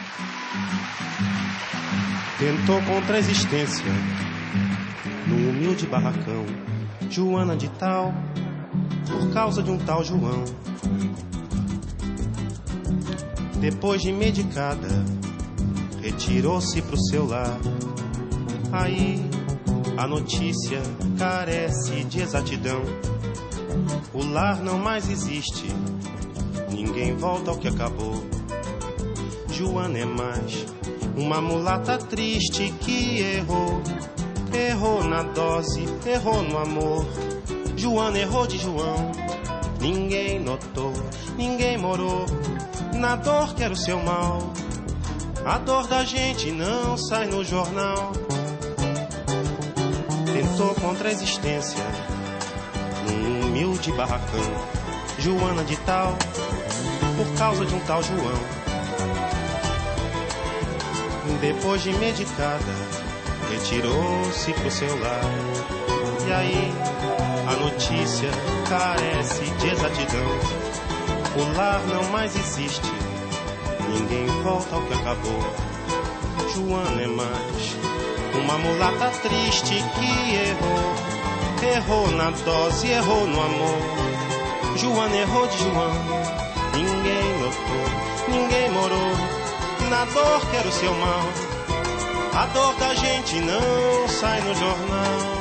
Tentou contra a existência num humilde barracão, Joana de tal, por causa de um tal João. Depois de medicada, retirou-se pro seu lar. Aí a notícia carece de exatidão. O lar não mais existe, ninguém volta ao que acabou. Joana é mais uma mulata triste que errou. Errou na dose, errou no amor. Joana errou de João. Ninguém notou, ninguém morou na dor que era o seu mal. A dor da gente não sai no jornal. Tentou contra a existência num humilde barracão, Joana de tal, por causa de um tal João. Depois de medicada, retirou-se pro seu lar. E aí a notícia carece de exatidão. O lar não mais existe, ninguém volta ao que acabou. Joana é mais uma mulata triste que errou. Errou na dose, errou no amor. Joana errou de João. Ninguém notou, ninguém morou na dor que era o seu mal. A dor da gente não sai no jornal.